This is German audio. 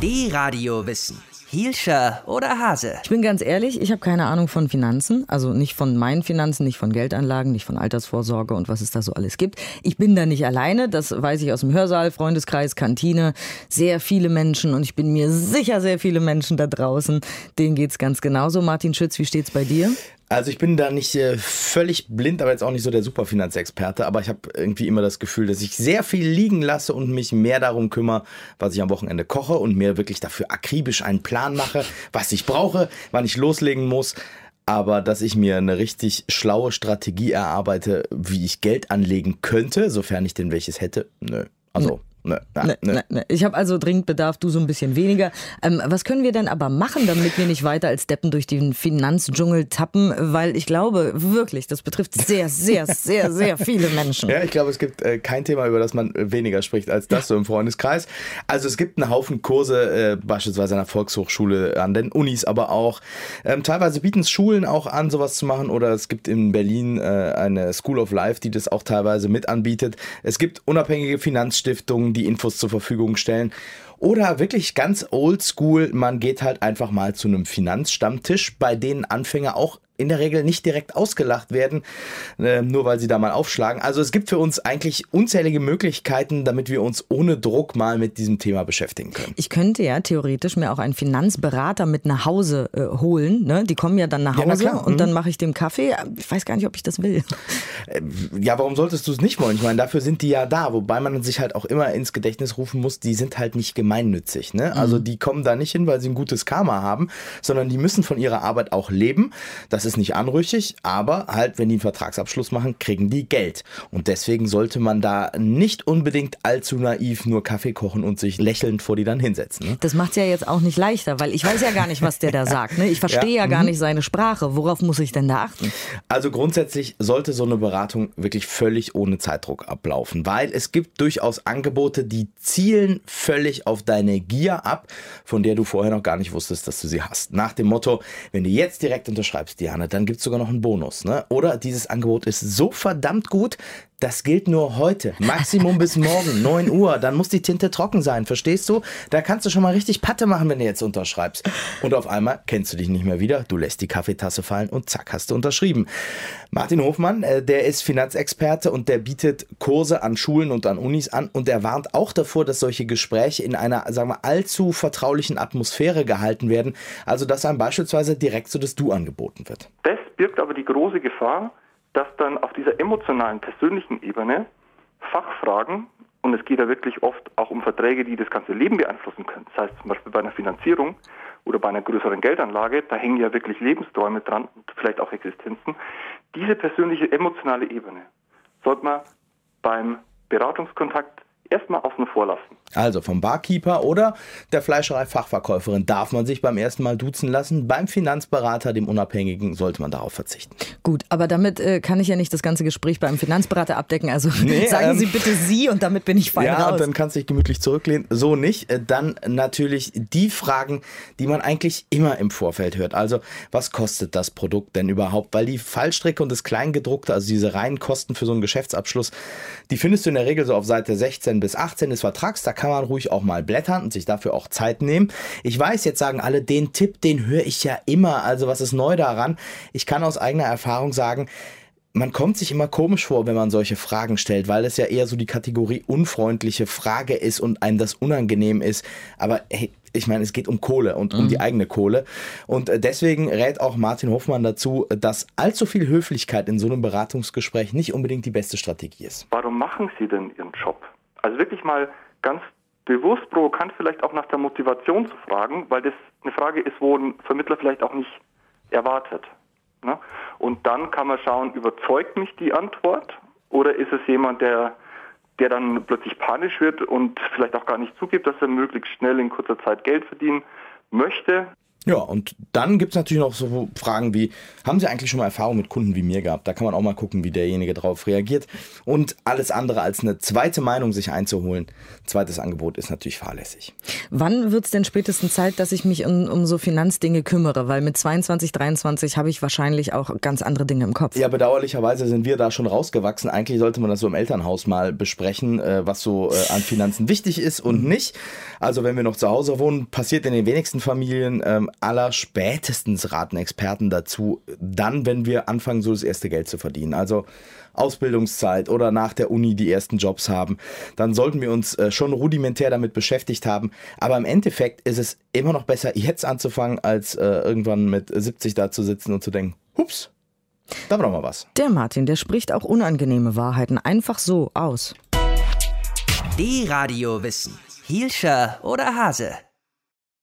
D-Radio Wissen. Hielscher oder Hase? Ich bin ganz ehrlich, ich habe keine Ahnung von Finanzen. Also nicht von meinen Finanzen, nicht von Geldanlagen, nicht von Altersvorsorge und was es da so alles gibt. Ich bin da nicht alleine, das weiß ich aus dem Hörsaal, Freundeskreis, Kantine. Sehr viele Menschen und ich bin mir sicher, sehr viele Menschen da draußen. Denen geht's ganz genauso. Martin Schütz, wie steht's bei dir? Also ich bin da nicht völlig blind, aber jetzt auch nicht so der Superfinanzexperte. Aber ich habe irgendwie immer das Gefühl, dass ich sehr viel liegen lasse und mich mehr darum kümmere, was ich am Wochenende koche und mir wirklich dafür akribisch einen Plan mache, was ich brauche, wann ich loslegen muss. Aber dass ich mir eine richtig schlaue Strategie erarbeite, wie ich Geld anlegen könnte, sofern ich denn welches hätte, nö. Also... Nee. Ich habe also dringend Bedarf, du so ein bisschen weniger. Was können wir denn aber machen, damit wir nicht weiter als Deppen durch den Finanzdschungel tappen? Weil ich glaube wirklich, das betrifft sehr, sehr, sehr, sehr viele Menschen. Ja, ich glaube, es gibt kein Thema, über das man weniger spricht als das so im Freundeskreis. Also es gibt einen Haufen Kurse, beispielsweise an der Volkshochschule, an den Unis aber auch. Teilweise bieten es Schulen auch an, sowas zu machen. Oder es gibt in Berlin eine School of Life, die das auch teilweise mit anbietet. Es gibt unabhängige Finanzstiftungen, die Infos zur Verfügung stellen. Oder wirklich ganz oldschool, man geht halt einfach mal zu einem Finanzstammtisch, bei denen Anfänger auch in der Regel nicht direkt ausgelacht werden, nur weil sie da mal aufschlagen. Also es gibt für uns eigentlich unzählige Möglichkeiten, damit wir uns ohne Druck mal mit diesem Thema beschäftigen können. Ich könnte ja theoretisch mir auch einen Finanzberater mit nach Hause holen. Ne? Die kommen ja dann nach Hause und dann mache ich dem Kaffee. Ich weiß gar nicht, ob ich das will. Ja, warum solltest du es nicht wollen? Ich meine, dafür sind die ja da. Wobei man sich halt auch immer ins Gedächtnis rufen muss, die sind halt nicht gemeinnützig. Ne? Also die kommen da nicht hin, weil sie ein gutes Karma haben, sondern die müssen von ihrer Arbeit auch leben. Das ist nicht anrüchig, aber halt, wenn die einen Vertragsabschluss machen, kriegen die Geld. Und deswegen sollte man da nicht unbedingt allzu naiv nur Kaffee kochen und sich lächelnd vor die dann hinsetzen. Ne? Das macht es ja jetzt auch nicht leichter, weil ich weiß ja gar nicht, was der da sagt. Ne? Ich verstehe ja gar nicht seine Sprache. Worauf muss ich denn da achten? Also grundsätzlich sollte so eine Beratung wirklich völlig ohne Zeitdruck ablaufen, weil es gibt durchaus Angebote, die zielen völlig auf deine Gier ab, von der du vorher noch gar nicht wusstest, dass du sie hast. Nach dem Motto, wenn du jetzt direkt unterschreibst, Diana, dann gibt es sogar noch einen Bonus. Ne? Oder dieses Angebot ist so verdammt gut, das gilt nur heute. Maximum bis morgen, 9 Uhr. Dann muss die Tinte trocken sein, verstehst du? Da kannst du schon mal richtig Patte machen, wenn du jetzt unterschreibst. Und auf einmal kennst du dich nicht mehr wieder. Du lässt die Kaffeetasse fallen und zack, hast du unterschrieben. Martin Hofmann, der ist Finanzexperte und der bietet Kurse an Schulen und an Unis an. Und er warnt auch davor, dass solche Gespräche in einer, sagen wir, allzu vertraulichen Atmosphäre gehalten werden. Also, dass einem beispielsweise direkt so das Du angeboten wird. Das birgt aber die große Gefahr, dass dann auf dieser emotionalen, persönlichen Ebene Fachfragen, und es geht ja wirklich oft auch um Verträge, die das ganze Leben beeinflussen können. Das heißt zum Beispiel bei einer Finanzierung oder bei einer größeren Geldanlage, da hängen ja wirklich Lebensträume dran und vielleicht auch Existenzen. Diese persönliche, emotionale Ebene sollte man beim Beratungskontakt erstmal außen vor lassen. Also vom Barkeeper oder der Fleischerei-Fachverkäuferin darf man sich beim ersten Mal duzen lassen. Beim Finanzberater, dem Unabhängigen, sollte man darauf verzichten. Gut, aber damit kann ich ja nicht das ganze Gespräch beim Finanzberater abdecken. Also sagen Sie bitte Sie und damit bin ich fein raus. Ja, und dann kannst du dich gemütlich zurücklehnen. So nicht. Dann natürlich die Fragen, die man eigentlich immer im Vorfeld hört. Also was kostet das Produkt denn überhaupt? Weil die Fallstricke und das Kleingedruckte, also diese reinen Kosten für so einen Geschäftsabschluss, die findest du in der Regel so auf Seite 16 bis 18 des Vertrags. Da kann man ruhig auch mal blättern und sich dafür auch Zeit nehmen. Ich weiß, jetzt sagen alle, den Tipp, den höre ich ja immer. Also was ist neu daran? Ich kann aus eigener Erfahrung sagen, man kommt sich immer komisch vor, wenn man solche Fragen stellt, weil es ja eher so die Kategorie unfreundliche Frage ist und einem das unangenehm ist. Aber hey, ich meine, es geht um Kohle und um die eigene Kohle. Und deswegen rät auch Martin Hofmann dazu, dass allzu viel Höflichkeit in so einem Beratungsgespräch nicht unbedingt die beste Strategie ist. Warum machen Sie denn Ihren Job? Also wirklich mal ganz bewusst provokant vielleicht auch nach der Motivation zu fragen, weil das eine Frage ist, wo ein Vermittler vielleicht auch nicht erwartet. Ne? Und dann kann man schauen, überzeugt mich die Antwort oder ist es jemand, der dann plötzlich panisch wird und vielleicht auch gar nicht zugibt, dass er möglichst schnell in kurzer Zeit Geld verdienen möchte. Ja, und dann gibt es natürlich noch so Fragen wie, haben Sie eigentlich schon mal Erfahrung mit Kunden wie mir gehabt? Da kann man auch mal gucken, wie derjenige darauf reagiert. Und alles andere als eine zweite Meinung sich einzuholen. Zweites Angebot ist natürlich fahrlässig. Wann wird es denn spätestens Zeit, dass ich mich um so Finanzdinge kümmere? Weil mit 22, 23 habe ich wahrscheinlich auch ganz andere Dinge im Kopf. Ja, bedauerlicherweise sind wir da schon rausgewachsen. Eigentlich sollte man das so im Elternhaus mal besprechen, was so an Finanzen wichtig ist und nicht. Also wenn wir noch zu Hause wohnen, passiert in den wenigsten Familien. Allerspätestens raten Experten dazu, dann, wenn wir anfangen, so das erste Geld zu verdienen. Also Ausbildungszeit oder nach der Uni die ersten Jobs haben, dann sollten wir uns schon rudimentär damit beschäftigt haben. Aber im Endeffekt ist es immer noch besser, jetzt anzufangen, als irgendwann mit 70 da zu sitzen und zu denken, hups, da war doch mal was. Der Martin, der spricht auch unangenehme Wahrheiten einfach so aus. Die Radiowissen. Hielscher oder Hase?